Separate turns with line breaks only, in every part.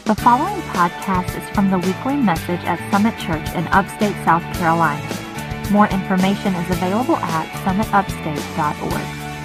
The following podcast is from the weekly message at Summit Church in upstate South Carolina. More information is available at summitupstate.org.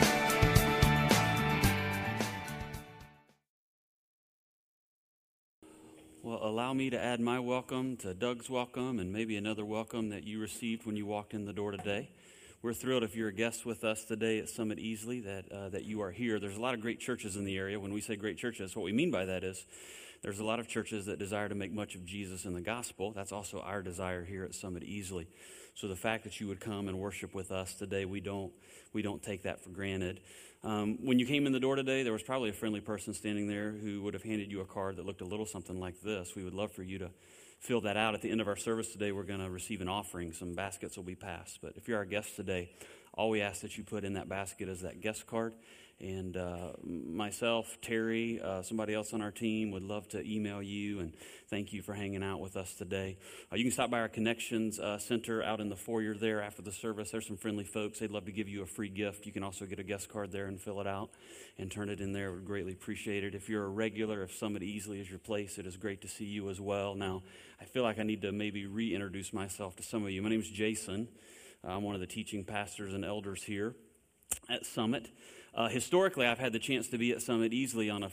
Well, allow me to add my welcome to Doug's welcome and maybe another welcome that you received when you walked in the door today. We're thrilled if you're a guest with us today at Summit Easley that you are here. There's a lot of great churches in the area. When we say great churches, what we mean by that is there's a lot of churches that desire to make much of Jesus and the gospel. That's also our desire here at Summit Easley. So the fact that you would come and worship with us today, we don't take that for granted. When you came in the door today, there was probably a friendly person standing there who would have handed you a card that looked a little something like this. We would love for you to fill that out. At the end of our service today, we're going to receive an offering. Some baskets will be passed. But if you're our guest today, all we ask that you put in that basket is that guest card. And myself, Terry, somebody else on our team would love to email you and thank you for hanging out with us today. You can stop by our Connections Center out in the foyer there after the service. There's some friendly folks. They'd love to give you a free gift. You can also get a guest card there and fill it out and turn it in there. We'd greatly appreciate it. If you're a regular, if Summit Easley is your place, it is great to see you as well. Now, I feel like I need to maybe reintroduce myself to some of you. My name is Jason. I'm one of the teaching pastors and elders here at Summit. Historically, I've had the chance to be at Summit Easley on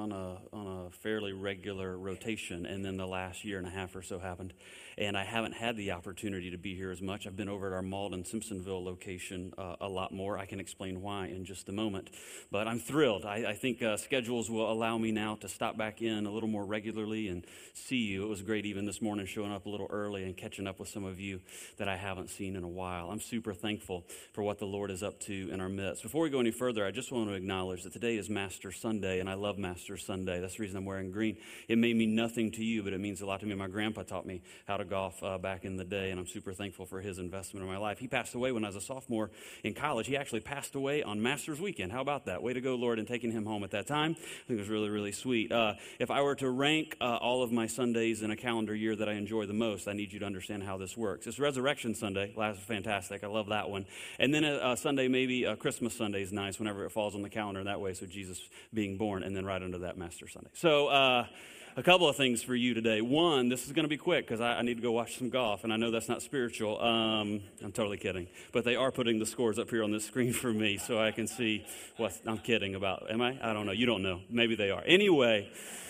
a fairly regular rotation, and then the last year and a half or so happened, and I haven't had the opportunity to be here as much. I've been over at our Malden Simpsonville location a lot more. I can explain why in just a moment, but I'm thrilled. I think schedules will allow me now to stop back in a little more regularly and see you. It was great even this morning showing up a little early and catching up with some of you that I haven't seen in a while. I'm super thankful for what the Lord is up to in our midst. Before we go any further, I just want to acknowledge that today is Master Sunday, and I love Master Sunday. That's the reason I'm wearing green. It may mean nothing to you, but it means a lot to me. My grandpa taught me how to golf back in the day, and I'm super thankful for his investment in my life. He passed away when I was a sophomore in college. He actually passed away on Masters Weekend. How about that? Way to go, Lord, in taking him home at that time. I think it was really, really sweet. If I were to rank all of my Sundays in a calendar year that I enjoy the most, I need you to understand how this works. It's Resurrection Sunday. That's fantastic. I love that one. And then Sunday, maybe Christmas Sunday is nice whenever it falls on the calendar that way, so Jesus being born, and then right under that Master Sunday. So a couple of things for you today. One, this is going to be quick because I need to go watch some golf, and I know that's not spiritual. I'm totally kidding. But they are putting the scores up here on this screen for me so I can see what I'm kidding about. Am I? I don't know. You don't know. Maybe they are. Anyway,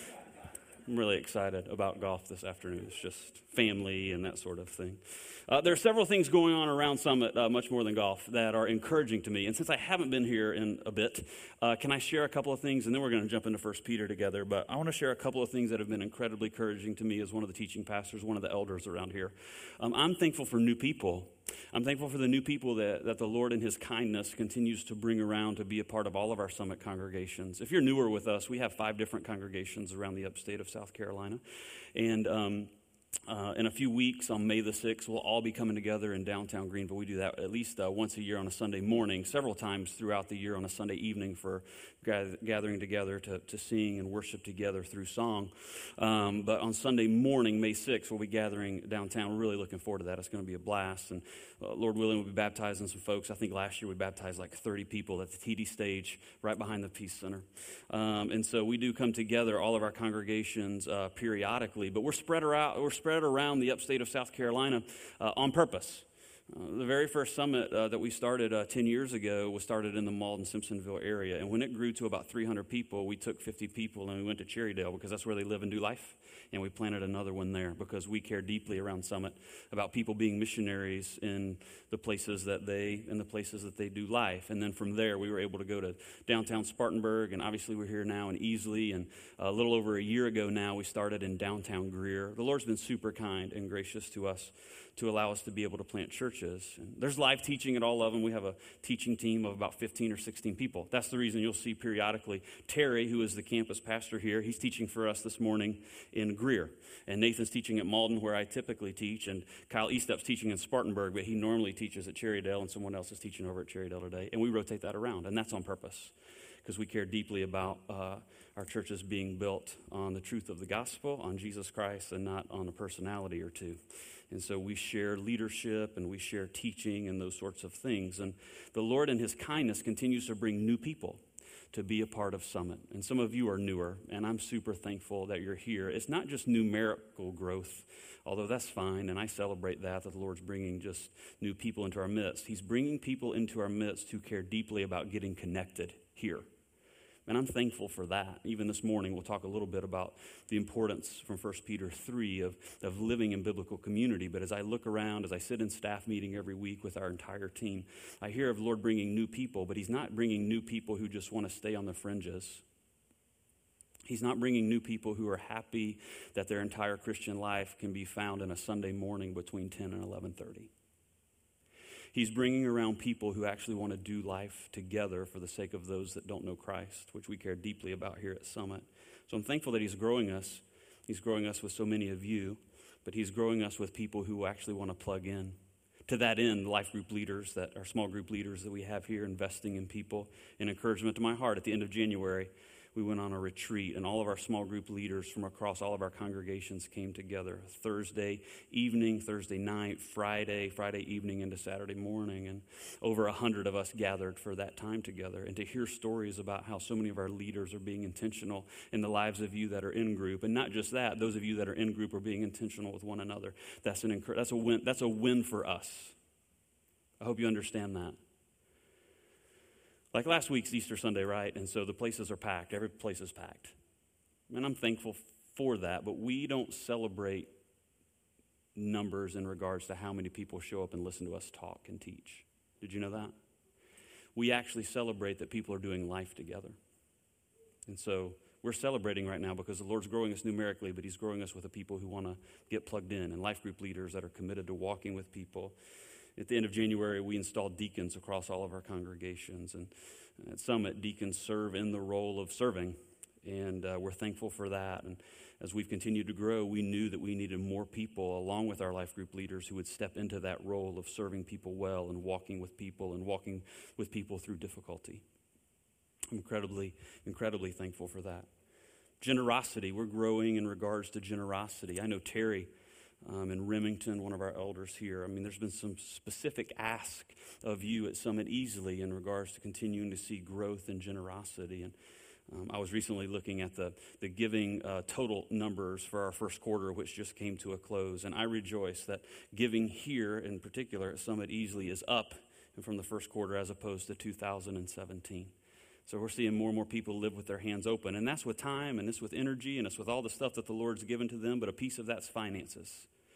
I'm really excited about golf this afternoon. It's just family and that sort of thing. There are several things going on around Summit, much more than golf, that are encouraging to me. And since I haven't been here in a bit, can I share a couple of things? And then we're going to jump into 1 Peter together. But I want to share a couple of things that have been incredibly encouraging to me as one of the teaching pastors, one of the elders around here. I'm thankful for new people. I'm thankful for the new people that the Lord in his kindness continues to bring around to be a part of all of our Summit congregations. If you're newer with us, we have 5 different congregations around the upstate of South Carolina. And in a few weeks, on May the 6th, we'll all be coming together in downtown Greenville. We do that at least once a year on a Sunday morning, several times throughout the year on a Sunday evening for gathering together to sing and worship together through song. But on Sunday morning, May 6th, we'll be gathering downtown. We're really looking forward to that. It's going to be a blast. And Lord willing, we'll be baptizing some folks. I think last year we baptized like 30 people at the TD stage right behind the Peace Center. And so we do come together, all of our congregations, periodically. But we're spread around the upstate of South Carolina on purpose. The very first summit that we started 10 years ago was started in the Malden-Simpsonville area. And when it grew to about 300 people, we took 50 people and we went to Cherrydale because that's where they live and do life. And we planted another one there because we care deeply around Summit about people being missionaries in the places that they do life. And then from there, we were able to go to downtown Spartanburg. And obviously, we're here now in Easley. And a little over a year ago now, we started in downtown Greer. The Lord's been super kind and gracious to us to allow us to be able to plant churches. And there's live teaching at all of them. We have a teaching team of about 15 or 16 people. That's the reason you'll see periodically Terry, who is the campus pastor here, he's teaching for us this morning in Greer. And Nathan's teaching at Malden, where I typically teach. And Kyle Eastup's teaching in Spartanburg, but he normally teaches at Cherrydale, and someone else is teaching over at Cherrydale today. And we rotate that around, and that's on purpose because we care deeply about our churches being built on the truth of the gospel, on Jesus Christ, and not on a personality or two. And so we share leadership and we share teaching and those sorts of things. And the Lord in his kindness continues to bring new people to be a part of Summit. And some of you are newer, and I'm super thankful that you're here. It's not just numerical growth, although that's fine, and I celebrate that the Lord's bringing just new people into our midst. He's bringing people into our midst who care deeply about getting connected here. And I'm thankful for that. Even this morning, we'll talk a little bit about the importance from 1 Peter 3 of living in biblical community. But as I look around, as I sit in staff meeting every week with our entire team, I hear of the Lord bringing new people, but he's not bringing new people who just want to stay on the fringes. He's not bringing new people who are happy that their entire Christian life can be found in a Sunday morning between 10 and 11:30. He's bringing around people who actually want to do life together for the sake of those that don't know Christ, which we care deeply about here at Summit. So I'm thankful that he's growing us. He's growing us with so many of you, but he's growing us with people who actually want to plug in. To that end, life group leaders, that are small group leaders that we have here, investing in people, an encouragement to my heart. At the end of January, we went on a retreat, and all of our small group leaders from across all of our congregations came together Thursday evening, Thursday night, Friday evening into Saturday morning, and over 100 of us gathered for that time together. And to hear stories about how so many of our leaders are being intentional in the lives of you that are in group, and not just that, those of you that are in group are being intentional with one another. That's a win. That's a win for us. I hope you understand that. Like last week's Easter Sunday, right? And so the places are packed. Every place is packed. And I'm thankful for that, but we don't celebrate numbers in regards to how many people show up and listen to us talk and teach. Did you know that? We actually celebrate that people are doing life together. And so we're celebrating right now because the Lord's growing us numerically, but he's growing us with the people who want to get plugged in, and life group leaders that are committed to walking with people. At the end of January, we installed deacons across all of our congregations. And at Summit, deacons serve in the role of serving. And we're thankful for that. And as we've continued to grow, we knew that we needed more people, along with our life group leaders, who would step into that role of serving people well and walking with people through difficulty. I'm incredibly thankful for that. Generosity. We're growing in regards to generosity. I know Terry in Remington, one of our elders here. I mean, there's been some specific ask of you at Summit Easily in regards to continuing to see growth and generosity. And I was recently looking at the giving total numbers for our first quarter, which just came to a close. And I rejoice that giving here in particular at Summit Easily is up from the first quarter as opposed to 2017. So we're seeing more and more people live with their hands open. And that's with time, and it's with energy, and it's with all the stuff that the Lord's given to them, but a piece of that's finances.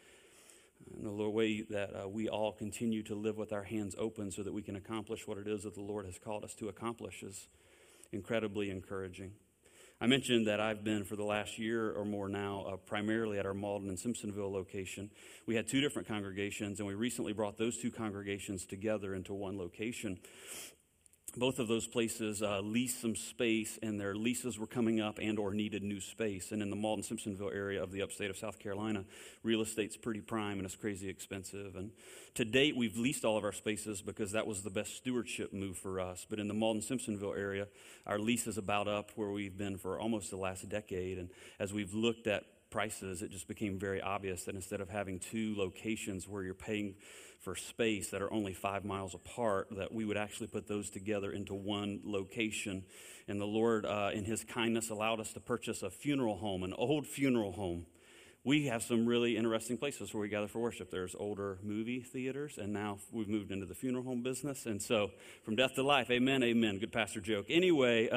And the way that we all continue to live with our hands open so that we can accomplish what it is that the Lord has called us to accomplish is incredibly encouraging. I mentioned that I've been for the last year or more now primarily at our Malden and Simpsonville location. We had two different congregations, and we recently brought those two congregations together into one location. Both of those places leased some space, and their leases were coming up and or needed new space. And in the Malden-Simpsonville area of the upstate of South Carolina, real estate's pretty prime and it's crazy expensive. And to date, we've leased all of our spaces because that was the best stewardship move for us. But in the Malden-Simpsonville area, our lease is about up where we've been for almost the last decade. And as we've looked at prices, it just became very obvious that instead of having two locations where you're paying for space that are only 5 miles apart, that we would actually put those together into one location. And the Lord, in his kindness, allowed us to purchase a funeral home, an old funeral home. We have some really interesting places where we gather for worship. There's older movie theaters, and now we've moved into the funeral home business. And so, from death to life, amen, amen. Good pastor joke. Anyway,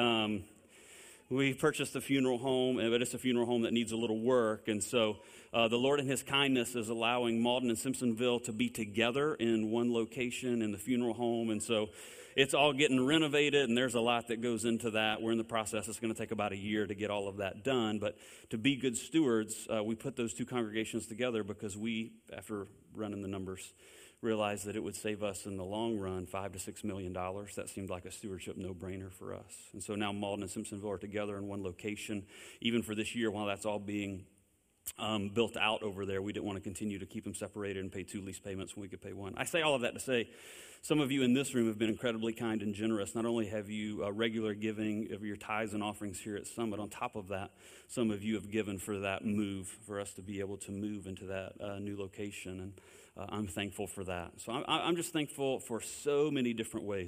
we purchased a funeral home, but it's a funeral home that needs a little work. And so the Lord in his kindness is allowing Malden and Simpsonville to be together in one location in the funeral home. And so it's all getting renovated, and there's a lot that goes into that. We're in the process. It's going to take about a year to get all of that done. But to be good stewards, we put those two congregations together because we, after running the numbers, realized that it would save us in the long run $5 to $6 million. That seemed like a stewardship no-brainer for us. And so now Malden and Simpsonville are together in one location. Even for this year, while that's all being built out over there, we didn't want to continue to keep them separated and pay 2 lease payments when we could pay 1. I say all of that to say some of you in this room have been incredibly kind and generous. Not only have you regular giving of your tithes and offerings here at Summit, on top of that, some of you have given for that move, for us to be able to move into that new location. And I'm thankful for that. So I'm just thankful for so many different ways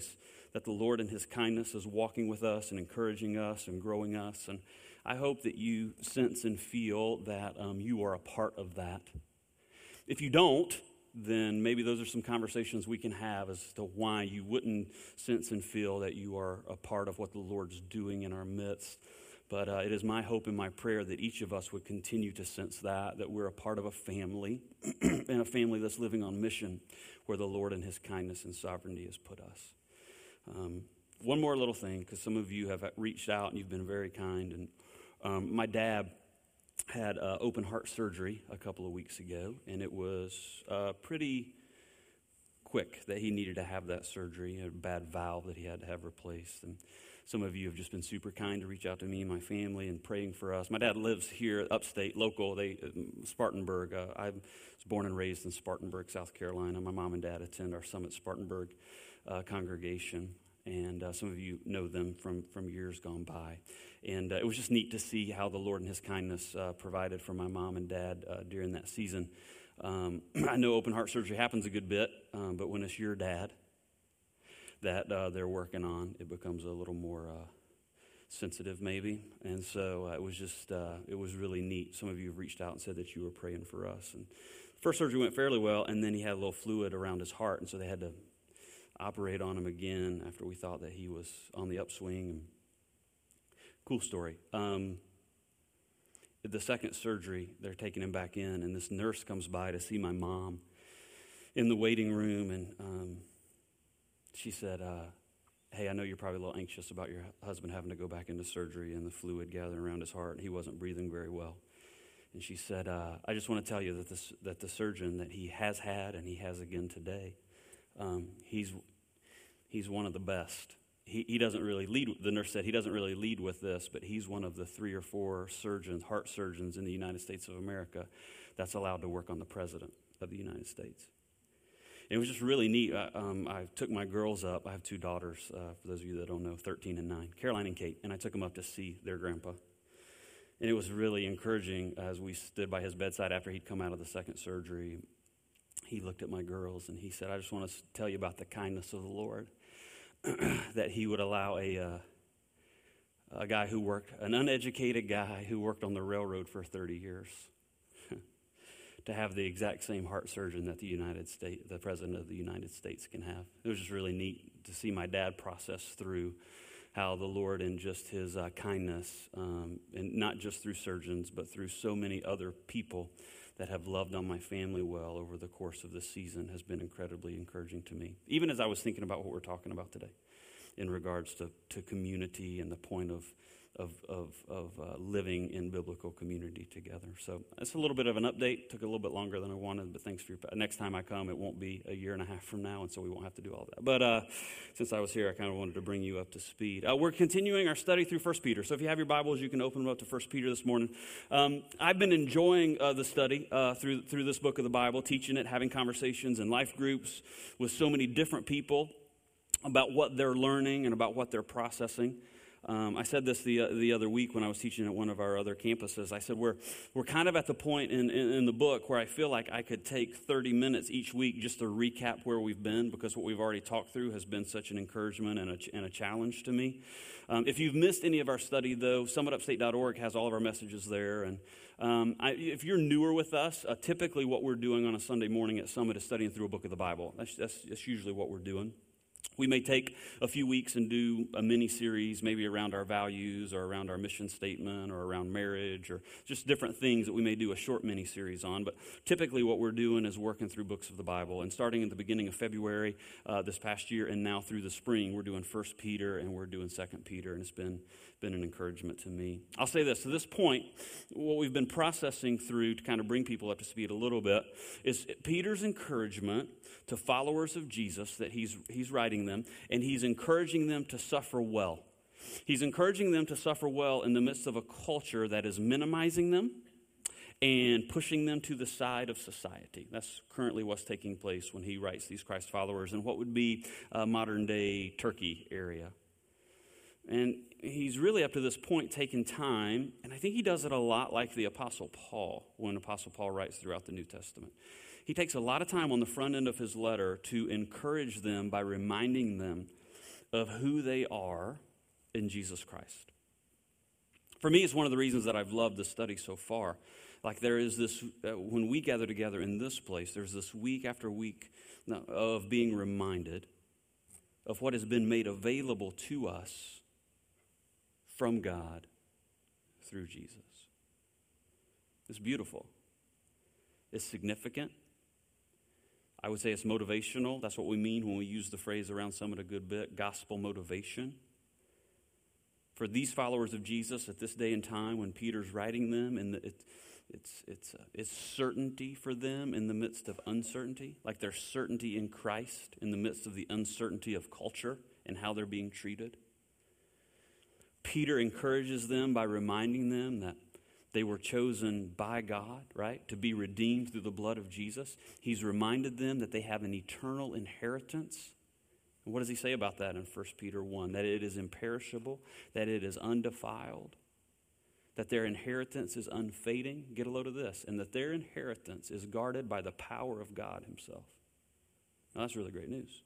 that the Lord in his kindness is walking with us and encouraging us and growing us. And I hope that you sense and feel that you are a part of that. If you don't, then maybe those are some conversations we can have as to why you wouldn't sense and feel that you are a part of what the Lord's doing in our midst. But it is my hope and my prayer that each of us would continue to sense that we're a part of a family, and a family that's living on mission where the Lord in his kindness and sovereignty has put us. One more little thing, because some of you have reached out and you've been very kind. And my dad had open heart surgery a couple of weeks ago, and it was pretty quick that he needed to have that surgery, a bad valve that he had to have replaced. And some of you have just been super kind to reach out to me and my family and praying for us. My dad lives here upstate, local, Spartanburg. I was born and raised in Spartanburg, South Carolina. My mom and dad attend our Summit Spartanburg congregation, and some of you know them from years gone by. And it was just neat to see how the Lord in his kindness provided for my mom and dad during that season. I know open heart surgery happens a good bit, but when it's your dad that they're working on, it becomes a little more sensitive maybe. And so it was really neat. Some of you have reached out and said that you were praying for us. And first surgery went fairly well, and then he had a little fluid around his heart, and so they had to operate on him again after we thought that he was on the upswing. And cool story. The second surgery, they're taking him back in, and this nurse comes by to see my mom in the waiting room, and she said, hey, I know you're probably a little anxious about your husband having to go back into surgery and the fluid gathering around his heart, and he wasn't breathing very well. And she said, I just want to tell you that the surgeon that he has had and he has again today, he's one of the best. He doesn't really lead, the nurse said, he doesn't really lead with this, but he's one of the 3 or 4 surgeons, heart surgeons in the United States of America that's allowed to work on the president of the United States. And it was just really neat. I took my girls up. I have 2 daughters, for those of you that don't know, 13 and 9, Caroline and Kate, and I took them up to see their grandpa. And it was really encouraging as we stood by his bedside after he'd come out of the second surgery. He looked at my girls and he said, I just want to tell you about the kindness of the Lord, that he would allow a guy who worked, an uneducated guy who worked on the railroad for 30 years, to have the exact same heart surgeon that the President of the United States can have. It was just really neat to see my dad process through how the Lord in just his kindness, and not just through surgeons, but through so many other people that have loved on my family well over the course of this season has been incredibly encouraging to me. Even as I was thinking about what we're talking about today in regards to community and the point of living in biblical community together. So it's a little bit of an update. Took a little bit longer than I wanted, but thanks for next time I come, it won't be a year and a half from now, and so we won't have to do all that. But since I was here, I kind of wanted to bring you up to speed. We're continuing our study through 1 Peter. So if you have your Bibles, you can open them up to 1 Peter this morning. I've been enjoying the study through this book of the Bible, teaching it, having conversations in life groups with so many different people about what they're learning and about what they're processing. I said this the other week when I was teaching at one of our other campuses. I said we're kind of at the point in the book where I feel like I could take 30 minutes each week just to recap where we've been, because what we've already talked through has been such an encouragement and a challenge to me. If you've missed any of our study, though, summitupstate.org has all of our messages there. And if you're newer with us, typically what we're doing on a Sunday morning at Summit is studying through a book of the Bible. That's usually what we're doing. We may take a few weeks and do a mini-series, maybe around our values or around our mission statement or around marriage or just different things that we may do a short mini-series on. But typically what we're doing is working through books of the Bible. And starting at the beginning of February this past year and now through the spring, we're doing 1 Peter and we're doing 2 Peter, and it's been an encouragement to me. I'll say this, to this point, what we've been processing through to kind of bring people up to speed a little bit is Peter's encouragement to followers of Jesus that he's writing them, and he's encouraging them to suffer well. He's encouraging them to suffer well in the midst of a culture that is minimizing them and pushing them to the side of society. That's currently what's taking place when he writes these Christ followers in what would be modern-day Turkey area. And he's really, up to this point, taken time, and I think he does it a lot like the Apostle Paul, when Apostle Paul writes throughout the New Testament. He takes a lot of time on the front end of his letter to encourage them by reminding them of who they are in Jesus Christ. For me, it's one of the reasons that I've loved this study so far. Like there is this, when we gather together in this place, there's this week after week of being reminded of what has been made available to us from God through Jesus. It's beautiful. It's significant. I would say it's motivational. That's what we mean when we use the phrase around Summit a good bit, gospel motivation. For these followers of Jesus at this day and time when Peter's writing them, and it's certainty for them in the midst of uncertainty, like there's certainty in Christ in the midst of the uncertainty of culture and how they're being treated. Peter encourages them by reminding them that they were chosen by God, right, to be redeemed through the blood of Jesus. He's reminded them that they have an eternal inheritance. And what does he say about that in 1 Peter 1? That it is imperishable, that it is undefiled, that their inheritance is unfading. Get a load of this. And that their inheritance is guarded by the power of God himself. Now, that's really great news.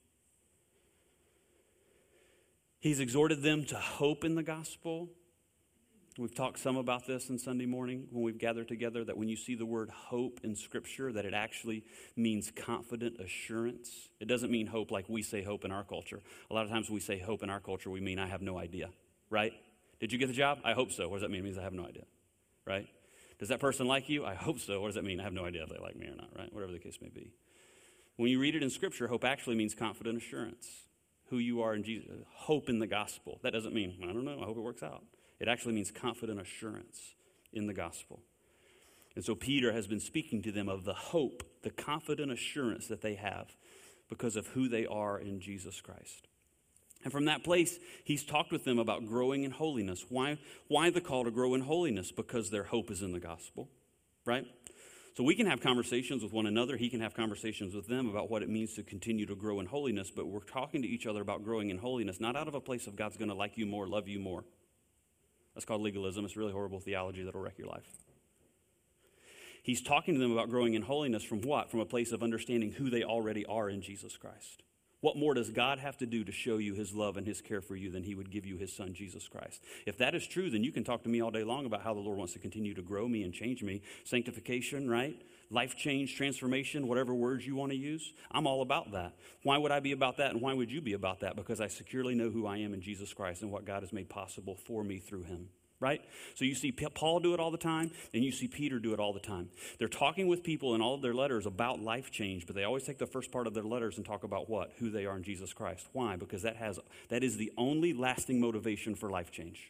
He's exhorted them to hope in the gospel. We've talked some about this on Sunday morning when we've gathered together, that when you see the word hope in Scripture, that it actually means confident assurance. It doesn't mean hope like we say hope in our culture. A lot of times we say hope in our culture, we mean I have no idea, right? Did you get the job? I hope so. What does that mean? It means I have no idea, right? Does that person like you? I hope so. What does that mean? I have no idea if they like me or not, right? Whatever the case may be. When you read it in Scripture, hope actually means confident assurance. Who you are in Jesus. Hope in the gospel. That doesn't mean, I don't know, I hope it works out. It actually means confident assurance in the gospel. And so Peter has been speaking to them of the hope, the confident assurance that they have because of who they are in Jesus Christ. And from that place, he's talked with them about growing in holiness. Why the call to grow in holiness? Because their hope is in the gospel, right? So we can have conversations with one another. He can have conversations with them about what it means to continue to grow in holiness. But we're talking to each other about growing in holiness, not out of a place of God's going to like you more, love you more. That's called legalism. It's really horrible theology that'll wreck your life. He's talking to them about growing in holiness from what? From a place of understanding who they already are in Jesus Christ. What more does God have to do to show you his love and his care for you than he would give you his son, Jesus Christ? If that is true, then you can talk to me all day long about how the Lord wants to continue to grow me and change me. Sanctification, right? Life change, transformation, whatever words you want to use. I'm all about that. Why would I be about that and why would you be about that? Because I securely know who I am in Jesus Christ and what God has made possible for me through him. Right? So you see Paul do it all the time, and you see Peter do it all the time. They're talking with people in all of their letters about life change, but they always take the first part of their letters and talk about what? Who they are in Jesus Christ. Why? Because that is the only lasting motivation for life change.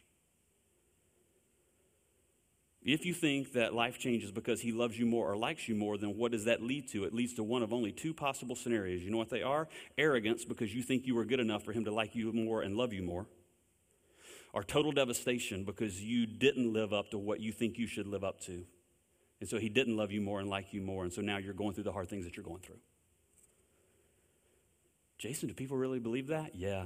If you think that life change is because he loves you more or likes you more, then what does that lead to? It leads to one of only two possible scenarios. You know what they are? Arrogance, because you think you are good enough for him to like you more and love you more. Or total devastation because you didn't live up to what you think you should live up to. And so he didn't love you more and like you more. And so now you're going through the hard things that you're going through. Jason, do people really believe that? Yeah.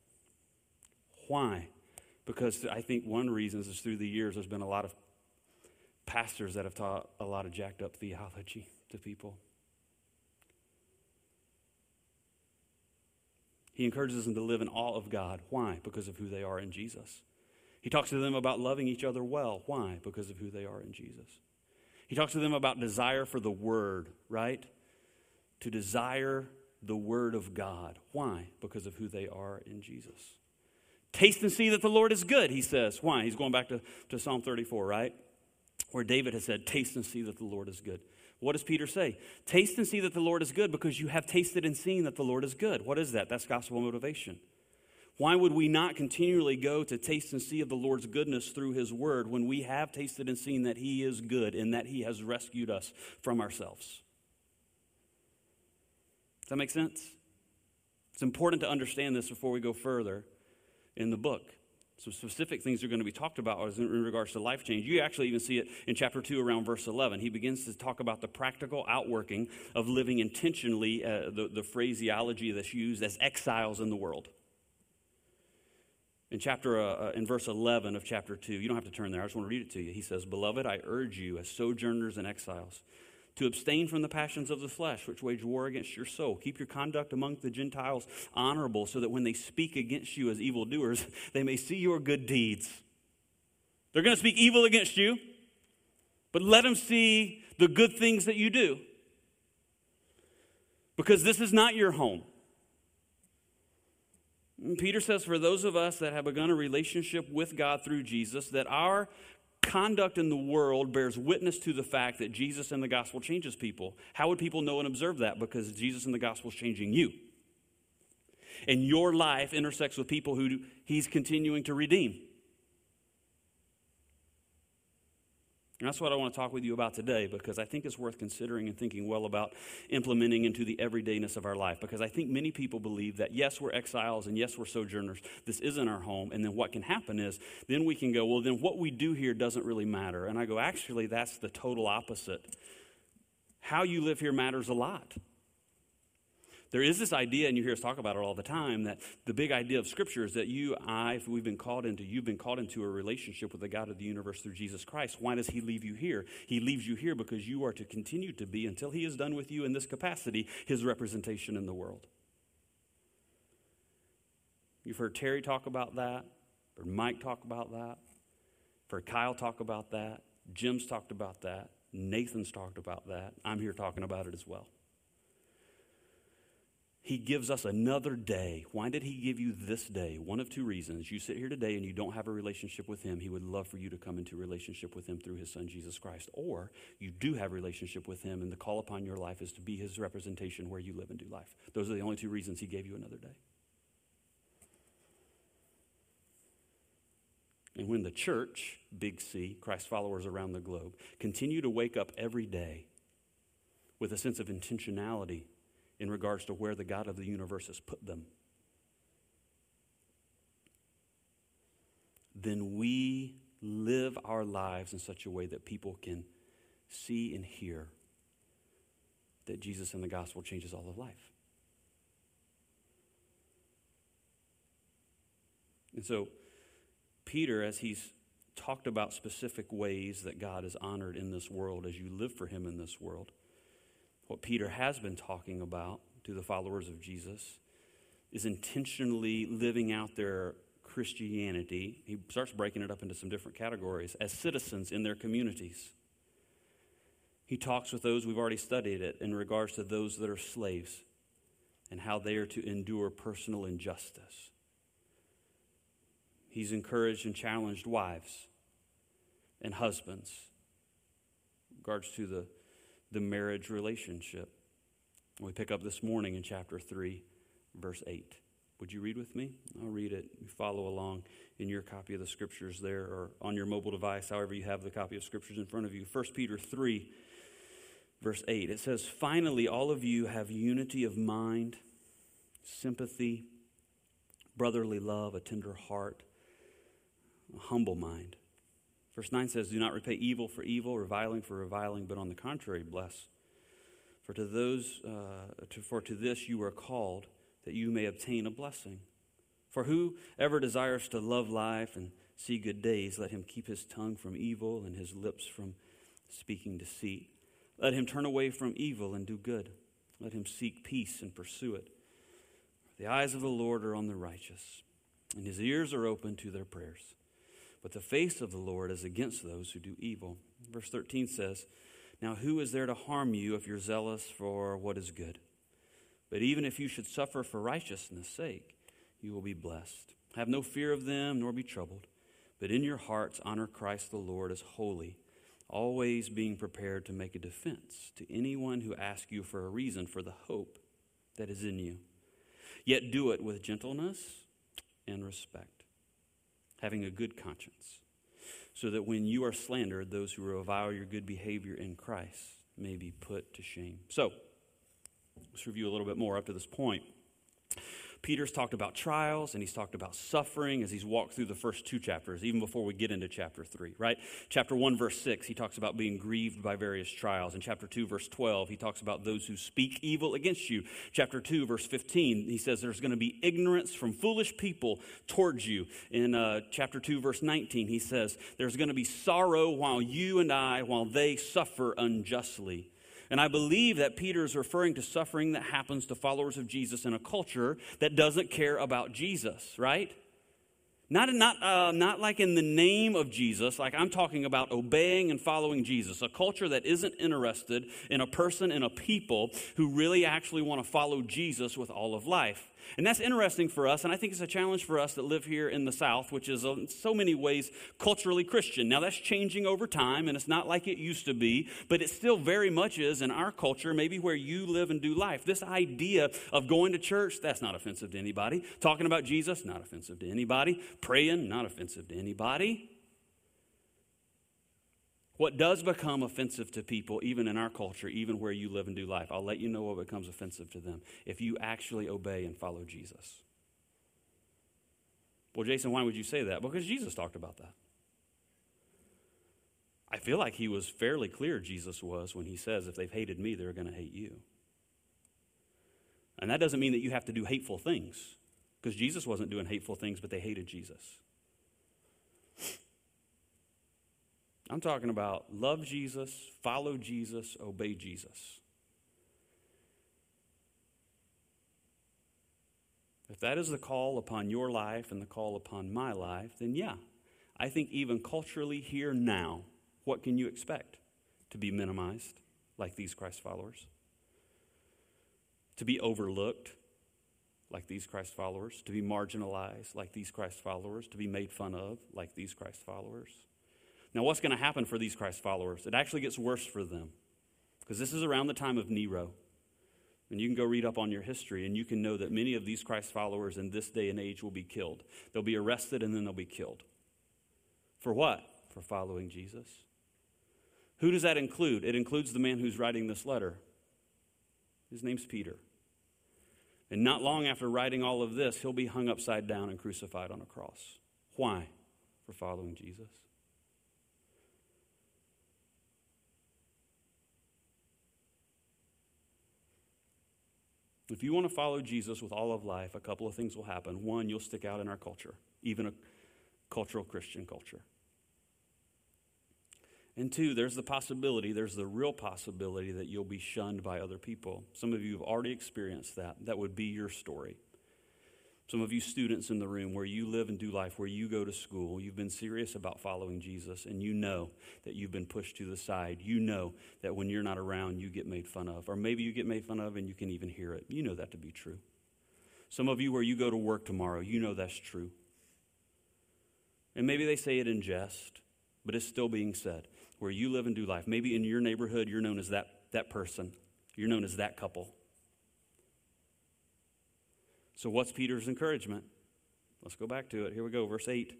Why? Because I think one reason is through the years there's been a lot of pastors that have taught a lot of jacked up theology to people. He encourages them to live in awe of God. Why? Because of who they are in Jesus. He talks to them about loving each other well. Why? Because of who they are in Jesus. He talks to them about desire for the Word, right? To desire the Word of God. Why? Because of who they are in Jesus. Taste and see that the Lord is good, he says. Why? He's going back to Psalm 34, right? Where David has said, taste and see that the Lord is good. What does Peter say? Taste and see that the Lord is good because you have tasted and seen that the Lord is good. What is that? That's gospel motivation. Why would we not continually go to taste and see of the Lord's goodness through his word when we have tasted and seen that he is good and that he has rescued us from ourselves? Does that make sense? It's important to understand this before we go further in the book. Some specific things are going to be talked about in regards to life change. You actually even see it in chapter 2 around verse 11. He begins to talk about the practical outworking of living intentionally, the phraseology that's used as exiles in the world. In verse 11 of chapter 2, you don't have to turn there, I just want to read it to you. He says, "Beloved, I urge you as sojourners and exiles to abstain from the passions of the flesh, which wage war against your soul. Keep your conduct among the Gentiles honorable, so that when they speak against you as evildoers, they may see your good deeds. They're going to speak evil against you, but let them see the good things that you do. Because this is not your home. And Peter says, for those of us that have begun a relationship with God through Jesus, that our conduct in the world bears witness to the fact that Jesus and the gospel changes people. How would people know and observe that? Because Jesus and the gospel is changing you. And your life intersects with people who he's continuing to redeem. And that's what I want to talk with you about today, because I think it's worth considering and thinking well about implementing into the everydayness of our life. Because I think many people believe that, yes, we're exiles and yes, we're sojourners. This isn't our home. And then what can happen is then we can go, well, then what we do here doesn't really matter. And I go, actually, that's the total opposite. How you live here matters a lot. There is this idea, and you hear us talk about it all the time, that the big idea of Scripture is that if you've been called into a relationship with the God of the universe through Jesus Christ. Why does he leave you here? He leaves you here because you are to continue to be, until he is done with you in this capacity, his representation in the world. You've heard Terry talk about that, or Mike talk about that, heard Kyle talk about that, Jim's talked about that, Nathan's talked about that. I'm here talking about it as well. He gives us another day. Why did he give you this day? One of two reasons. You sit here today and you don't have a relationship with him. He would love for you to come into a relationship with him through his son, Jesus Christ. Or you do have a relationship with him, and the call upon your life is to be his representation where you live and do life. Those are the only two reasons he gave you another day. And when the church, big C, Christ followers around the globe, continue to wake up every day with a sense of intentionality in regards to where the God of the universe has put them, then we live our lives in such a way that people can see and hear that Jesus and the gospel changes all of life. And so Peter, as he's talked about specific ways that God is honored in this world as you live for him in this world, what Peter has been talking about to the followers of Jesus is intentionally living out their Christianity. He starts breaking it up into some different categories as citizens in their communities. He talks with those, we've already studied it, in regards to those that are slaves and how they are to endure personal injustice. He's encouraged and challenged wives and husbands in regards to the marriage relationship. We pick up this morning in chapter 3, verse 8. Would you read with me? I'll read it. You follow along in your copy of the scriptures there, or on your mobile device, however you have the copy of scriptures in front of you. 1 Peter 3, verse 8. It says, finally, all of you have unity of mind, sympathy, brotherly love, a tender heart, a humble mind. Verse 9 says, do not repay evil for evil, reviling for reviling, but on the contrary, bless. For to this you are called, that you may obtain a blessing. For whoever desires to love life and see good days, let him keep his tongue from evil and his lips from speaking deceit. Let him turn away from evil and do good. Let him seek peace and pursue it. The eyes of the Lord are on the righteous, and his ears are open to their prayers. But the face of the Lord is against those who do evil. Verse 13 says, now who is there to harm you if you're zealous for what is good? But even if you should suffer for righteousness' sake, you will be blessed. Have no fear of them, nor be troubled. But in your hearts honor Christ the Lord as holy, always being prepared to make a defense to anyone who asks you for a reason for the hope that is in you. Yet do it with gentleness and respect, having a good conscience, so that when you are slandered, those who revile your good behavior in Christ may be put to shame. So, let's review a little bit more up to this point. Peter's talked about trials and he's talked about suffering as he's walked through the first two chapters, even before we get into chapter 3, right? Chapter 1, verse 6, he talks about being grieved by various trials. In chapter 2, verse 12, he talks about those who speak evil against you. Chapter 2, verse 15, he says there's going to be ignorance from foolish people towards you. In chapter 2, verse 19, he says there's going to be sorrow while they suffer unjustly. And I believe that Peter is referring to suffering that happens to followers of Jesus in a culture that doesn't care about Jesus, right? Not like in the name of Jesus, like I'm talking about obeying and following Jesus, a culture that isn't interested in a person and a people who really actually want to follow Jesus with all of life. And that's interesting for us, and I think it's a challenge for us that live here in the South, which is in so many ways culturally Christian. Now that's changing over time, and it's not like it used to be, but it still very much is in our culture, maybe where you live and do life. This idea of going to church, that's not offensive to anybody. Talking about Jesus, not offensive to anybody. Praying, not offensive to anybody. What does become offensive to people, even in our culture, even where you live and do life, I'll let you know what becomes offensive to them if you actually obey and follow Jesus. Well, Jason, why would you say that? Because Jesus talked about that. I feel like he was fairly clear, Jesus was, when he says, if they've hated me, they're going to hate you. And that doesn't mean that you have to do hateful things, because Jesus wasn't doing hateful things, but they hated Jesus. I'm talking about love Jesus, follow Jesus, obey Jesus. If that is the call upon your life and the call upon my life, then yeah, I think even culturally here now, what can you expect? To be minimized like these Christ followers? To be overlooked like these Christ followers? To be marginalized like these Christ followers? To be made fun of like these Christ followers? Now, what's going to happen for these Christ followers? It actually gets worse for them, because this is around the time of Nero. And you can go read up on your history, and you can know that many of these Christ followers in this day and age will be killed. They'll be arrested, and then they'll be killed. For what? For following Jesus. Who does that include? It includes the man who's writing this letter. His name's Peter. And not long after writing all of this, he'll be hung upside down and crucified on a cross. Why? For following Jesus. If you want to follow Jesus with all of life, a couple of things will happen. One, you'll stick out in our culture, even a cultural Christian culture. And two, there's the real possibility that you'll be shunned by other people. Some of you have already experienced that. That would be your story. Some of you students in the room, where you live and do life, where you go to school, you've been serious about following Jesus, and you know that you've been pushed to the side. You know that when you're not around, you get made fun of. Or maybe you get made fun of and you can even hear it. You know that to be true. Some of you, where you go to work tomorrow, you know that's true. And maybe they say it in jest, but it's still being said. Where you live and do life, maybe in your neighborhood, you're known as that person. You're known as that couple. So what's Peter's encouragement? Let's go back to it. Here we go, verse 8.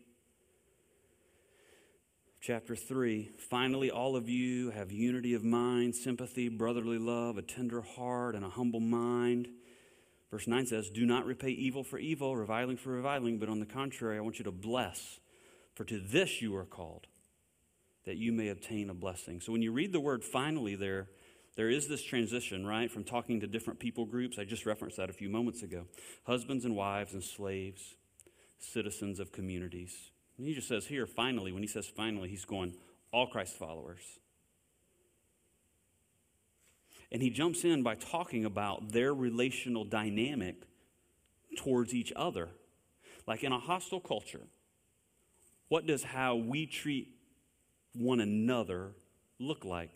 Chapter 3. Finally, all of you have unity of mind, sympathy, brotherly love, a tender heart, and a humble mind. Verse 9 says, do not repay evil for evil, reviling for reviling, but on the contrary, I want you to bless. For to this you are called, that you may obtain a blessing. So when you read the word finally there is this transition, right, from talking to different people groups. I just referenced that a few moments ago. Husbands and wives and slaves, citizens of communities. And he just says here, finally, when he says finally, he's going, all Christ followers. And he jumps in by talking about their relational dynamic towards each other. Like in a hostile culture, what does how we treat one another look like?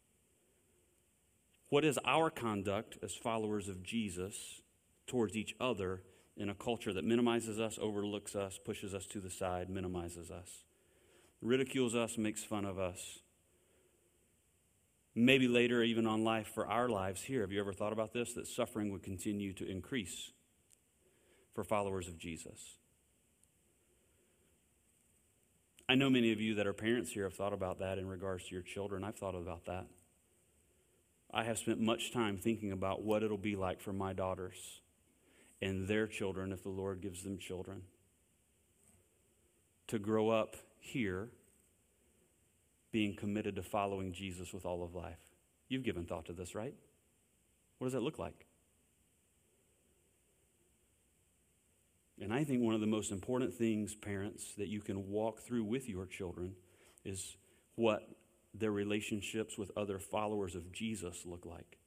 What is our conduct as followers of Jesus towards each other in a culture that minimizes us, overlooks us, pushes us to the side, minimizes us, ridicules us, makes fun of us? Maybe later, even on life, for our lives here, have you ever thought about this? That suffering would continue to increase for followers of Jesus. I know many of you that are parents here have thought about that in regards to your children. I've thought about that. I have spent much time thinking about what it'll be like for my daughters and their children, if the Lord gives them children, to grow up here being committed to following Jesus with all of life. You've given thought to this, right? What does that look like? And I think one of the most important things, parents, that you can walk through with your children is what their relationships with other followers of Jesus look like?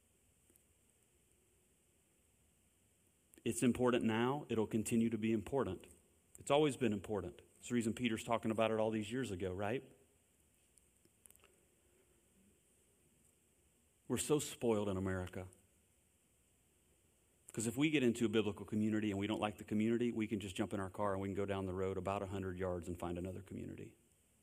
It's important now. It'll continue to be important. It's always been important. It's the reason Peter's talking about it all these years ago, right? We're so spoiled in America. Because if we get into a biblical community and we don't like the community, we can just jump in our car and we can go down the road about 100 yards and find another community.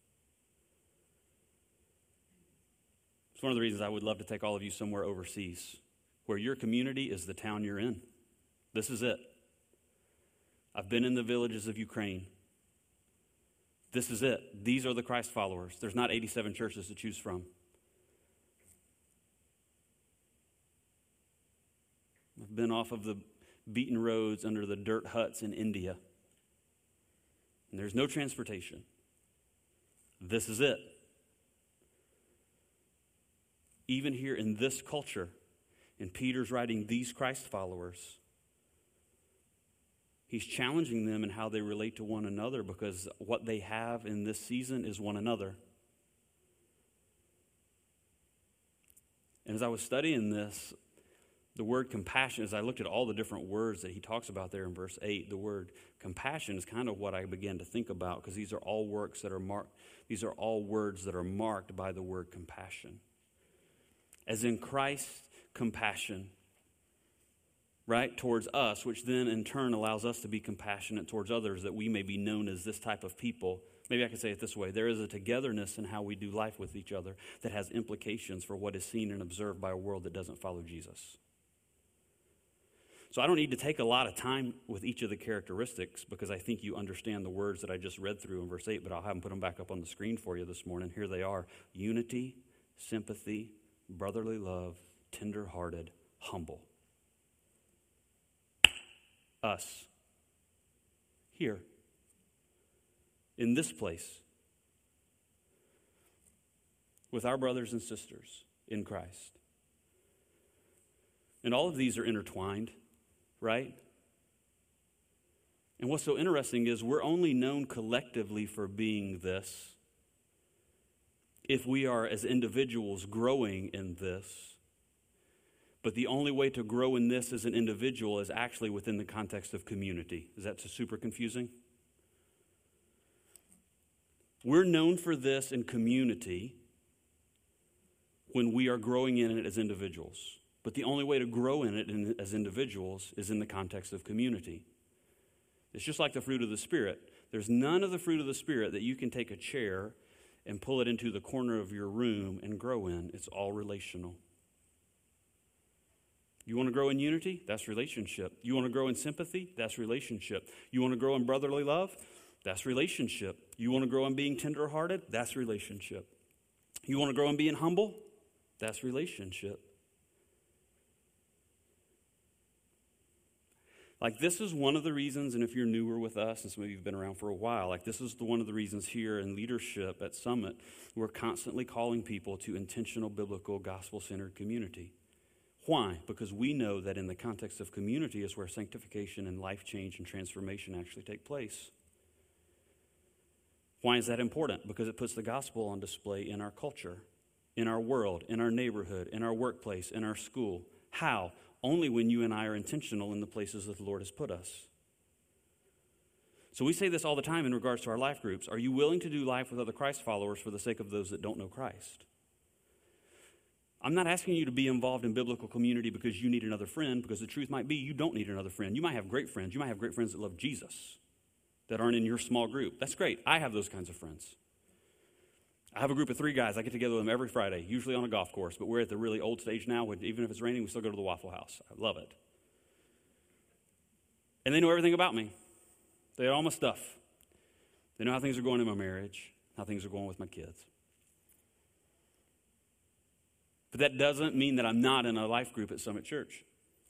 It's one of the reasons I would love to take all of you somewhere overseas, where your community is the town you're in. This is it. I've been in the villages of Ukraine. This is it. These are the Christ followers. There's not 87 churches to choose from. I've been off of the beaten roads under the dirt huts in India. And there's no transportation. This is it. Even here in this culture, in Peter's writing these Christ followers, he's challenging them in how they relate to one another, because what they have in this season is one another. And as I was studying this, the word compassion, as I looked at all the different words that he talks about there in verse 8, the word compassion is kind of what I began to think about, because these are all works that are marked. These are all words that are marked by the word compassion. As in Christ's compassion, right, towards us, which then in turn allows us to be compassionate towards others, that we may be known as this type of people. Maybe I could say it this way. There is a togetherness in how we do life with each other that has implications for what is seen and observed by a world that doesn't follow Jesus. So I don't need to take a lot of time with each of the characteristics, because I think you understand the words that I just read through in verse 8, but I'll have them put them back up on the screen for you this morning. Here they are: unity, sympathy, brotherly love, tender-hearted, humble. Us. Here. In this place. With our brothers and sisters in Christ. And all of these are intertwined, right? And what's so interesting is we're only known collectively for being this if we are, as individuals, growing in this. But the only way to grow in this as an individual is actually within the context of community. Is that super confusing? We're known for this in community when we are growing in it as individuals. But the only way to grow in it as individuals is in the context of community. It's just like the fruit of the Spirit. There's none of the fruit of the Spirit that you can take a chair and pull it into the corner of your room and grow in. It's all relational. You want to grow in unity? That's relationship. You want to grow in sympathy? That's relationship. You want to grow in brotherly love? That's relationship. You want to grow in being tenderhearted? That's relationship. You want to grow in being humble? That's relationship. Like, this is one of the reasons, and if you're newer with us, and some of you have been around for a while, like, this is one of the reasons here in leadership at Summit, we're constantly calling people to intentional, biblical, gospel-centered community. Why? Because we know that in the context of community is where sanctification and life change and transformation actually take place. Why is that important? Because it puts the gospel on display in our culture, in our world, in our neighborhood, in our workplace, in our school. How? Only when you and I are intentional in the places that the Lord has put us. So we say this all the time in regards to our life groups. Are you willing to do life with other Christ followers for the sake of those that don't know Christ? I'm not asking you to be involved in biblical community because you need another friend, because the truth might be you don't need another friend. You might have great friends. You might have great friends that love Jesus that aren't in your small group. That's great. I have those kinds of friends. I have a group of 3 guys. I get together with them every Friday, usually on a golf course, but we're at the really old stage now. Even if it's raining, we still go to the Waffle House. I love it. And they know everything about me. They know all my stuff. They know how things are going in my marriage, how things are going with my kids. But that doesn't mean that I'm not in a life group at Summit Church.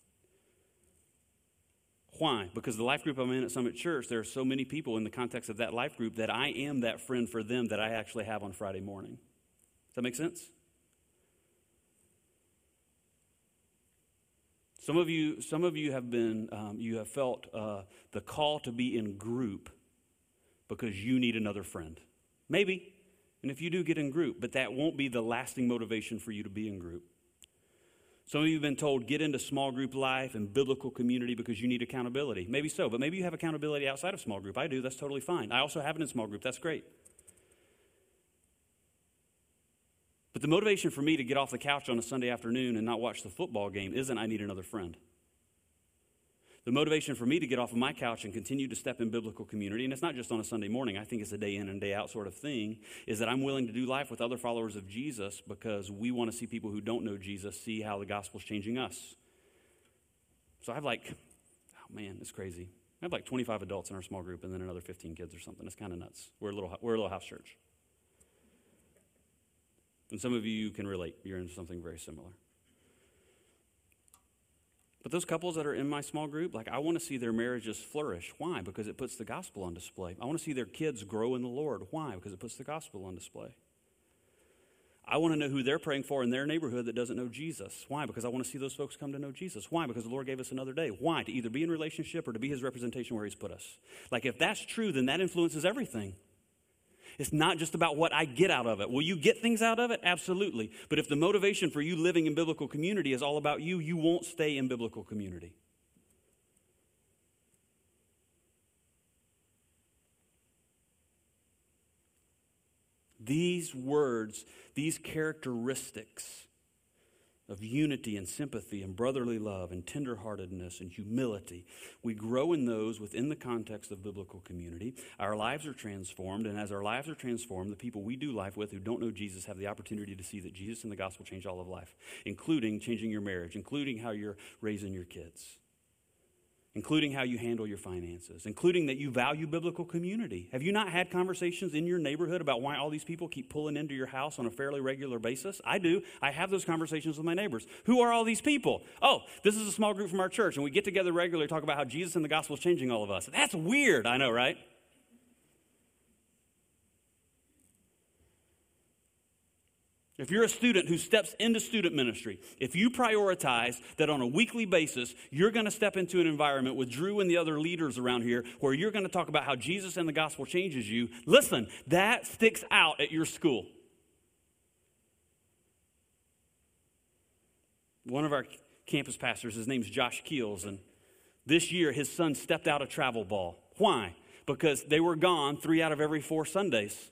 Why? Because the life group I'm in at Summit Church, there are so many people in the context of that life group that I am that friend for them that I actually have on Friday morning. Does that make sense? Some of you have been, you have felt the call to be in group because you need another friend. Maybe. And if you do, get in group, but that won't be the lasting motivation for you to be in group. Some of you have been told, get into small group life and biblical community because you need accountability. Maybe so, but maybe you have accountability outside of small group. I do. That's totally fine. I also have it in small group. That's great. But the motivation for me to get off the couch on a Sunday afternoon and not watch the football game isn't I need another friend. The motivation for me to get off of my couch and continue to step in biblical community, and it's not just on a Sunday morning, I think it's a day in and day out sort of thing, is that I'm willing to do life with other followers of Jesus because we want to see people who don't know Jesus see how the gospel's changing us. So I have it's crazy. I have 25 adults in our small group and then another 15 kids or something. It's kind of nuts. We're a little house church. And some of you can relate. You're in something very similar. But those couples that are in my small group, I want to see their marriages flourish. Why? Because it puts the gospel on display. I want to see their kids grow in the Lord. Why? Because it puts the gospel on display. I want to know who they're praying for in their neighborhood that doesn't know Jesus. Why? Because I want to see those folks come to know Jesus. Why? Because the Lord gave us another day. Why? To either be in relationship or to be his representation where he's put us. If that's true, then that influences everything. It's not just about what I get out of it. Will you get things out of it? Absolutely. But if the motivation for you living in biblical community is all about you, you won't stay in biblical community. These words, these characteristics of unity and sympathy and brotherly love and tenderheartedness and humility, we grow in those within the context of biblical community. Our lives are transformed, and as our lives are transformed, the people we do life with who don't know Jesus have the opportunity to see that Jesus and the gospel change all of life, including changing your marriage, including how you're raising your kids, including how you handle your finances, including that you value biblical community. Have you not had conversations in your neighborhood about why all these people keep pulling into your house on a fairly regular basis? I do. I have those conversations with my neighbors. Who are all these people? Oh, this is a small group from our church, and we get together regularly to talk about how Jesus and the gospel is changing all of us. That's weird, I know, right? If you're a student who steps into student ministry, if you prioritize that on a weekly basis, you're going to step into an environment with Drew and the other leaders around here where you're going to talk about how Jesus and the gospel changes you, listen, that sticks out at your school. One of our campus pastors, his name's Josh Keels, and this year his son stepped out a travel ball. Why? Because they were gone 3 out of every 4 Sundays.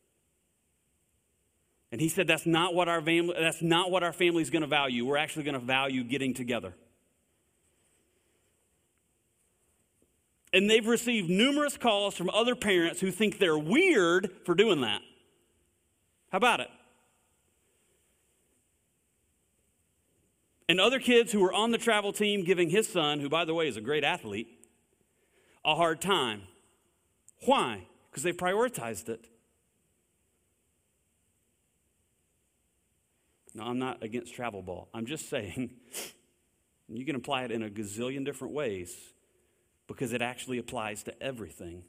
And he said that's not what our family's going to value. We're actually going to value getting together. And they've received numerous calls from other parents who think they're weird for doing that. How about it? And other kids who were on the travel team giving his son, who by the way is a great athlete, a hard time. Why? Because they prioritized it. No, I'm not against travel ball. I'm just saying you can apply it in a gazillion different ways because it actually applies to everything.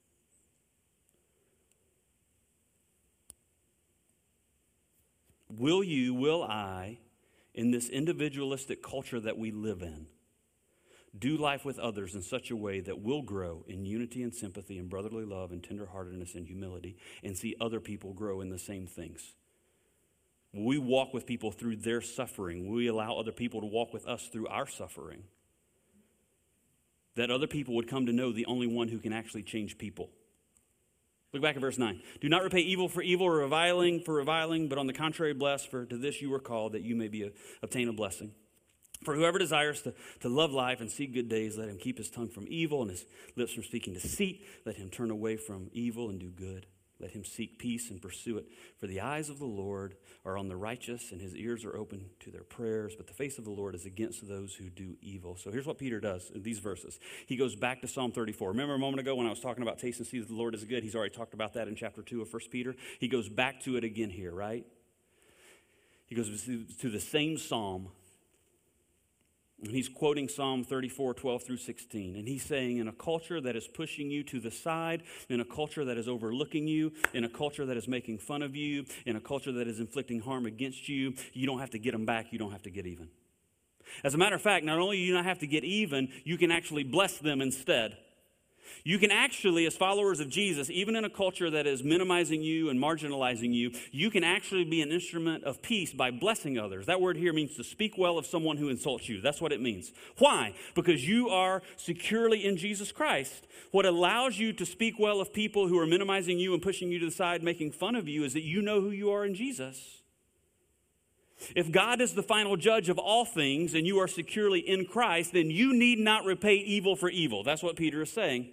Will I, in this individualistic culture that we live in, do life with others in such a way that we'll grow in unity and sympathy and brotherly love and tenderheartedness and humility and see other people grow in the same things? We walk with people through their suffering. We allow other people to walk with us through our suffering. That other people would come to know the only one who can actually change people. Look back at verse 9. Do not repay evil for evil or reviling for reviling, but on the contrary bless, for to this you were called, that you may obtain a blessing. For whoever desires to love life and see good days, let him keep his tongue from evil and his lips from speaking deceit. Let him turn away from evil and do good. Let him seek peace and pursue it. For the eyes of the Lord are on the righteous, and his ears are open to their prayers. But the face of the Lord is against those who do evil. So here's what Peter does in these verses. He goes back to Psalm 34. Remember a moment ago when I was talking about taste and see that the Lord is good? He's already talked about that in chapter 2 of 1 Peter. He goes back to it again here, right? He goes to the same psalm. And he's quoting Psalm 34, 12 through 16. And he's saying, in a culture that is pushing you to the side, in a culture that is overlooking you, in a culture that is making fun of you, in a culture that is inflicting harm against you, you don't have to get them back, you don't have to get even. As a matter of fact, not only do you not have to get even, you can actually bless them instead. You can actually, as followers of Jesus, even in a culture that is minimizing you and marginalizing you, you can actually be an instrument of peace by blessing others. That word here means to speak well of someone who insults you. That's what it means. Why? Because you are securely in Jesus Christ. What allows you to speak well of people who are minimizing you and pushing you to the side, making fun of you, is that you know who you are in Jesus. If God is the final judge of all things and you are securely in Christ, then you need not repay evil for evil. That's what Peter is saying.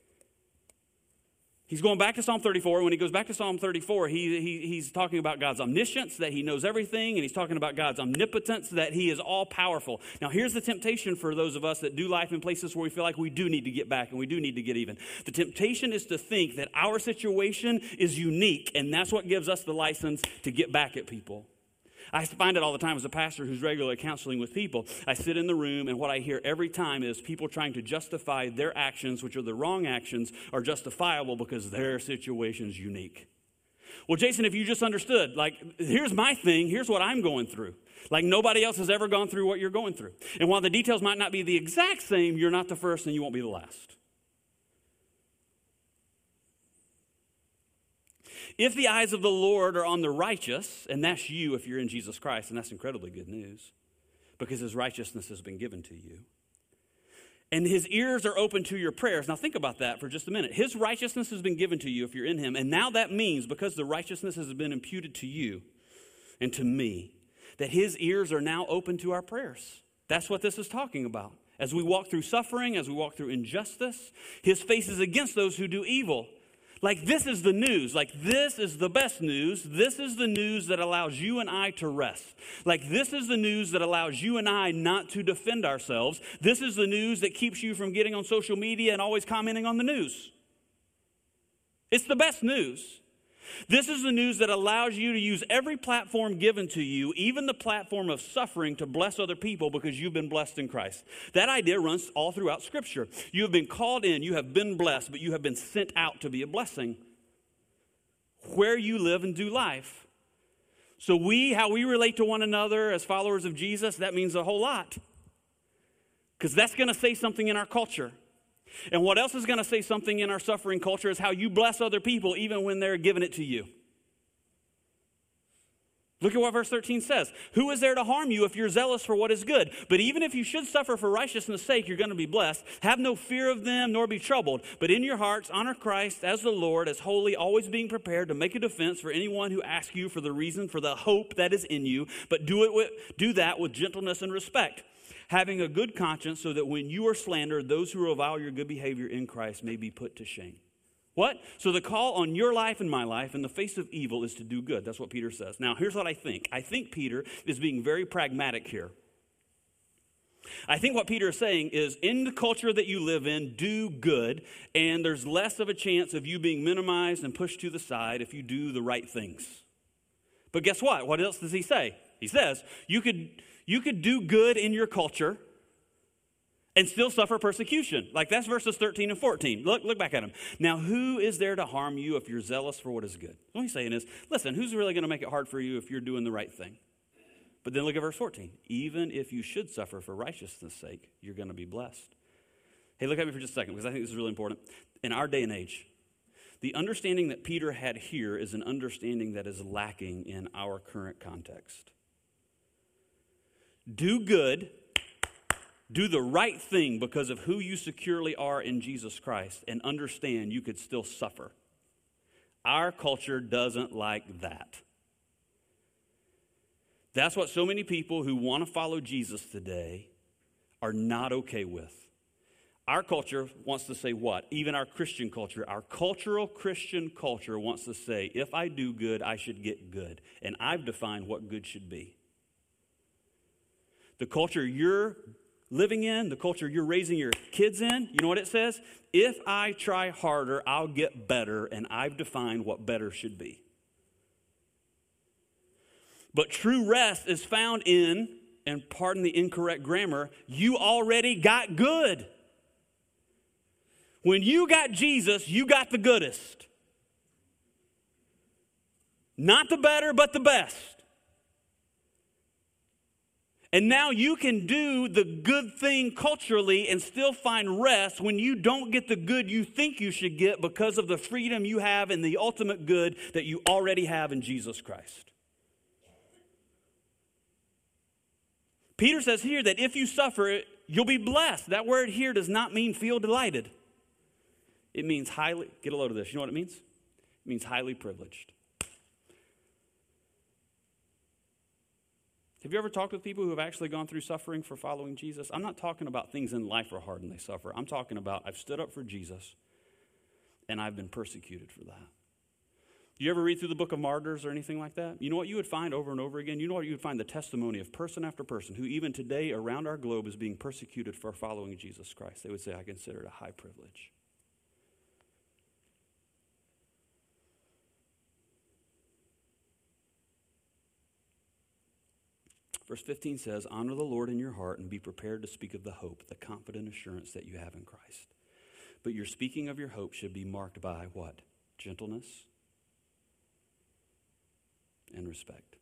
He's going back to Psalm 34. When he goes back to Psalm 34, he's talking about God's omniscience, that he knows everything, and he's talking about God's omnipotence, that he is all-powerful. Now, here's the temptation for those of us that do life in places where we feel like we do need to get back and we do need to get even. The temptation is to think that our situation is unique, and that's what gives us the license to get back at people. I find it all the time as a pastor who's regularly counseling with people. I sit in the room, and what I hear every time is people trying to justify their actions, which are the wrong actions, are justifiable because their situation's unique. Well, Jason, if you just understood, like, here's my thing, here's what I'm going through. Like, nobody else has ever gone through what you're going through. And while the details might not be the exact same, you're not the first and you won't be the last. If the eyes of the Lord are on the righteous, and that's you if you're in Jesus Christ, and that's incredibly good news, because his righteousness has been given to you. And his ears are open to your prayers. Now think about that for just a minute. His righteousness has been given to you if you're in him, and now that means, because the righteousness has been imputed to you and to me, that his ears are now open to our prayers. That's what this is talking about. As we walk through suffering, as we walk through injustice, his face is against those who do evil. Like, this is the news. Like, this is the best news. This is the news that allows you and I to rest. Like, this is the news that allows you and I not to defend ourselves. This is the news that keeps you from getting on social media and always commenting on the news. It's the best news. This is the news that allows you to use every platform given to you, even the platform of suffering, to bless other people because you've been blessed in Christ. That idea runs all throughout Scripture. You have been called in, you have been blessed, but you have been sent out to be a blessing where you live and do life. So how we relate to one another as followers of Jesus, that means a whole lot. Because that's going to say something in our culture. And what else is going to say something in our suffering culture is how you bless other people even when they're giving it to you. Look at what verse 13 says. Who is there to harm you if you're zealous for what is good? But even if you should suffer for righteousness' sake, you're going to be blessed. Have no fear of them, nor be troubled. But in your hearts, honor Christ as the Lord, as holy, always being prepared to make a defense for anyone who asks you for the reason for the hope that is in you. But do that with gentleness and respect, having a good conscience, so that when you are slandered, those who revile your good behavior in Christ may be put to shame. What? So the call on your life and my life in the face of evil is to do good. That's what Peter says. Now, here's what I think. I think Peter is being very pragmatic here. I think what Peter is saying is, in the culture that you live in, do good, and there's less of a chance of you being minimized and pushed to the side if you do the right things. But guess what? What else does he say? He says, you could do good in your culture and still suffer persecution. Like, that's verses 13 and 14. Look back at him. Now, who is there to harm you if you're zealous for what is good? What he's saying is, listen, who's really going to make it hard for you if you're doing the right thing? But then look at verse 14. Even if you should suffer for righteousness' sake, you're going to be blessed. Hey, look at me for just a second, because I think this is really important. In our day and age, the understanding that Peter had here is an understanding that is lacking in our current context. Do good, do the right thing because of who you securely are in Jesus Christ, and understand you could still suffer. Our culture doesn't like that. That's what so many people who want to follow Jesus today are not okay with. Our culture wants to say what? Even our Christian culture, our cultural Christian culture wants to say, if I do good, I should get good. And I've defined what good should be. The culture you're living in, the culture you're raising your kids in, you know what it says? If I try harder, I'll get better, and I've defined what better should be. But true rest is found in, and pardon the incorrect grammar, you already got good. When you got Jesus, you got the goodest. Not the better, but the best. And now you can do the good thing culturally and still find rest when you don't get the good you think you should get because of the freedom you have and the ultimate good that you already have in Jesus Christ. Peter says here that if you suffer, you'll be blessed. That word here does not mean feel delighted. It means highly, get a load of this. You know what it means? It means highly privileged. Have you ever talked with people who have actually gone through suffering for following Jesus? I'm not talking about things in life are hard and they suffer. I'm talking about I've stood up for Jesus and I've been persecuted for that. You ever read through the book of Martyrs or anything like that? You know what you would find over and over again? You know what you would find? The testimony of person after person who even today around our globe is being persecuted for following Jesus Christ. They would say, I consider it a high privilege. Verse 15 says, honor the Lord in your heart and be prepared to speak of the hope, the confident assurance that you have in Christ. But your speaking of your hope should be marked by what? Gentleness and respect.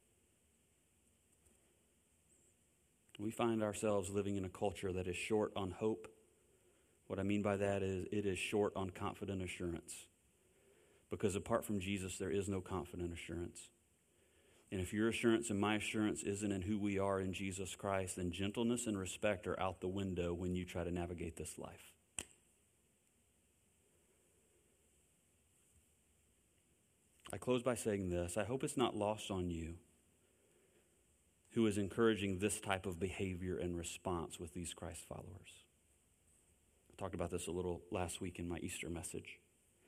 We find ourselves living in a culture that is short on hope. What I mean by that is it is short on confident assurance. Because apart from Jesus, there is no confident assurance. And if your assurance and my assurance isn't in who we are in Jesus Christ, then gentleness and respect are out the window when you try to navigate this life. I close by saying this. I hope it's not lost on you who is encouraging this type of behavior and response with these Christ followers. I talked about this a little last week in my Easter message.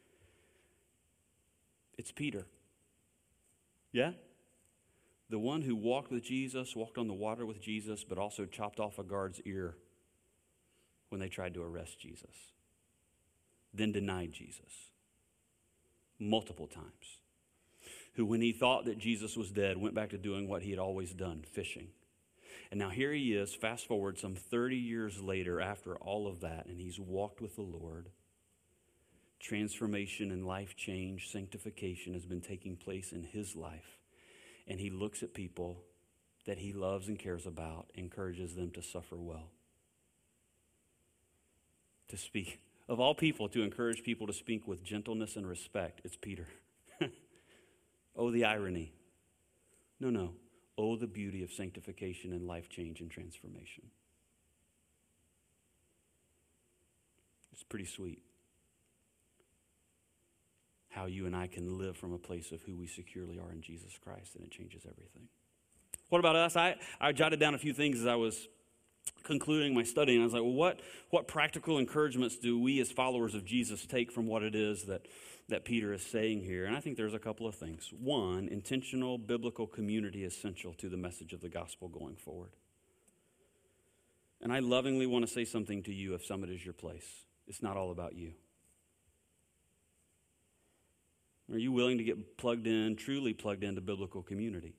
It's Peter. Yeah? The one who walked with Jesus, walked on the water with Jesus, but also chopped off a guard's ear when they tried to arrest Jesus. Then denied Jesus multiple times. Who, when he thought that Jesus was dead, went back to doing what he had always done, fishing. And now here he is, fast forward some 30 years later after all of that, and he's walked with the Lord. Transformation and life change, sanctification has been taking place in his life. And he looks at people that he loves and cares about, encourages them to suffer well. To speak, of all people, to encourage people to speak with gentleness and respect, it's Peter. Oh, the irony. No. Oh, the beauty of sanctification and life change and transformation. It's pretty sweet how you and I can live from a place of who we securely are in Jesus Christ, and it changes everything. What about us? I jotted down a few things as I was concluding my study, and I was like, well, what practical encouragements do we as followers of Jesus take from what it is that Peter is saying here? And I think there's a couple of things. One, intentional biblical community is essential to the message of the gospel going forward. And I lovingly want to say something to you if Summit is your place. It's not all about you. Are you willing to get plugged in, truly plugged into biblical community?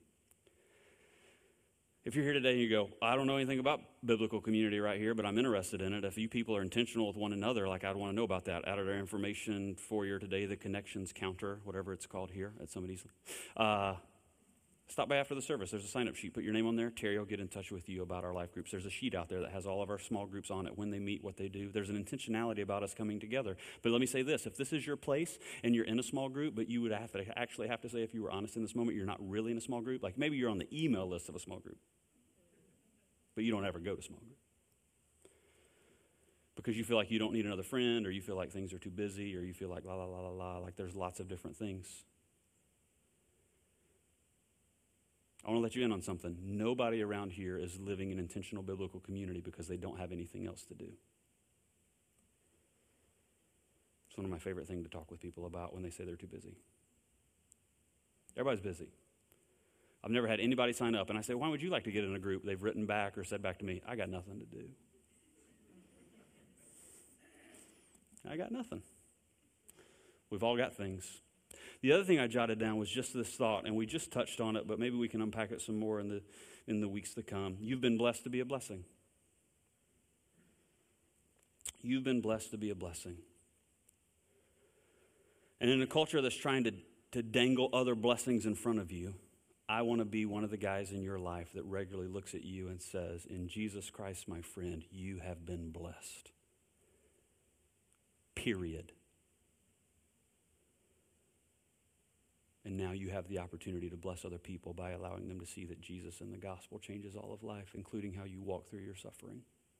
If you're here today and you go, I don't know anything about biblical community right here, but I'm interested in it. If you people are intentional with one another, like I'd want to know about that. Out of our information foyer today, the connections counter, whatever it's called here at somebody's. Stop by after the service. There's a sign-up sheet. Put your name on there. Terry will get in touch with you about our life groups. There's a sheet out there that has all of our small groups on it, when they meet, what they do. There's an intentionality about us coming together. But let me say this. If this is your place and you're in a small group, but you would have to say, if you were honest in this moment, you're not really in a small group. Like maybe you're on the email list of a small group, but you don't ever go to small group. Because you feel like you don't need another friend, or you feel like things are too busy, or you feel like like there's lots of different things. I want to let you in on something. Nobody around here is living in intentional biblical community because they don't have anything else to do. It's one of my favorite things to talk with people about when they say they're too busy. Everybody's busy. I've never had anybody sign up, and I say, why would you like to get in a group? They've written back or said back to me, I got nothing to do. I got nothing. We've all got things. The other thing I jotted down was just this thought, and we just touched on it, but maybe we can unpack it some more in the weeks to come. You've been blessed to be a blessing. You've been blessed to be a blessing. And in a culture that's trying to dangle other blessings in front of you, I want to be one of the guys in your life that regularly looks at you and says, in Jesus Christ, my friend, you have been blessed. Period. And now you have the opportunity to bless other people by allowing them to see that Jesus and the gospel changes all of life, including how you walk through your suffering.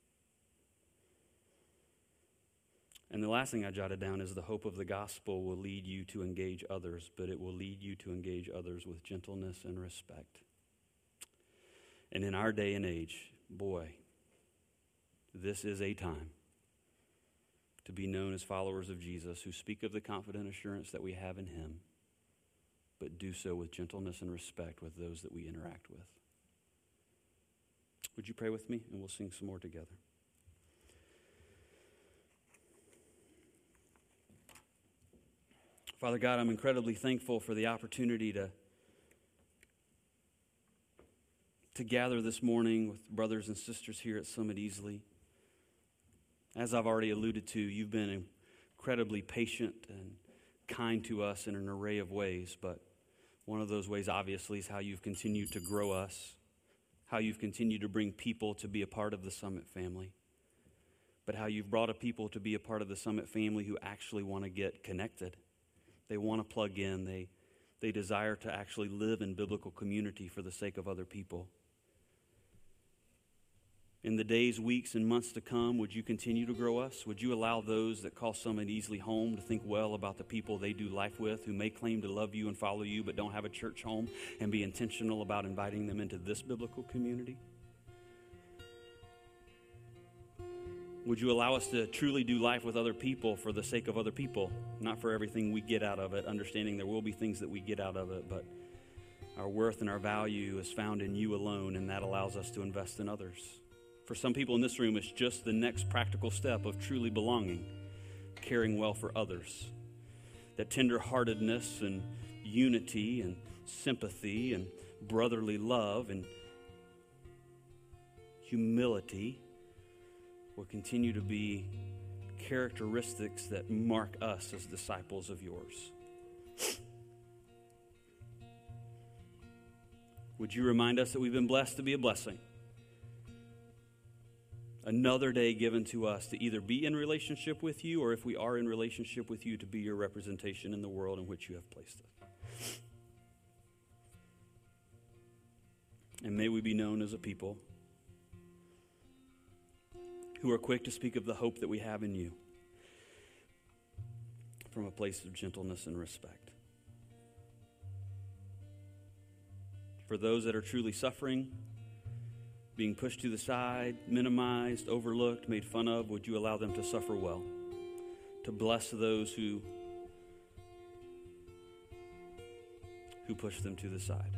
And the last thing I jotted down is the hope of the gospel will lead you to engage others, but it will lead you to engage others with gentleness and respect. And in our day and age, boy, this is a time to be known as followers of Jesus who speak of the confident assurance that we have in him, but do so with gentleness and respect with those that we interact with. Would you pray with me? And we'll sing some more together. Father God, I'm incredibly thankful for the opportunity to gather this morning with brothers and sisters here at Summit Easley. As I've already alluded to, you've been incredibly patient and kind to us in an array of ways, but one of those ways, obviously, is how you've continued to grow us, how you've continued to bring people to be a part of the Summit family, but how you've brought a people to be a part of the Summit family who actually want to get connected. They want to plug in. They desire to actually live in biblical community for the sake of other people. In the days, weeks, and months to come, would you continue to grow us? Would you allow those that call Summit Easley home to think well about the people they do life with who may claim to love you and follow you but don't have a church home, and be intentional about inviting them into this biblical community? Would you allow us to truly do life with other people for the sake of other people, not for everything we get out of it, understanding there will be things that we get out of it, but our worth and our value is found in you alone, and that allows us to invest in others. For some people in this room, it's just the next practical step of truly belonging, caring well for others. That tenderheartedness and unity and sympathy and brotherly love and humility will continue to be characteristics that mark us as disciples of yours. Would you remind us that we've been blessed to be a blessing? Another day given to us to either be in relationship with you, or if we are in relationship with you, to be your representation in the world in which you have placed us. And may we be known as a people who are quick to speak of the hope that we have in you from a place of gentleness and respect. For those that are truly suffering, being pushed to the side, minimized, overlooked, made fun of, would you allow them to suffer well, to bless those who push them to the side.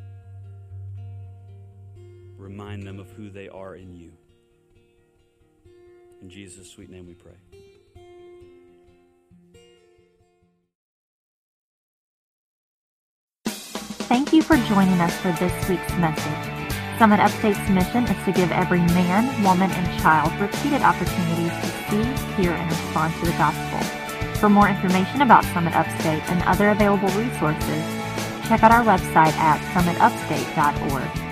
Remind them of who they are in you. In Jesus' sweet name we pray.
Thank you for joining us for this week's message. Summit Upstate's mission is to give every man, woman, and child repeated opportunities to see, hear, and respond to the gospel. For more information about Summit Upstate and other available resources, check out our website at summitupstate.org.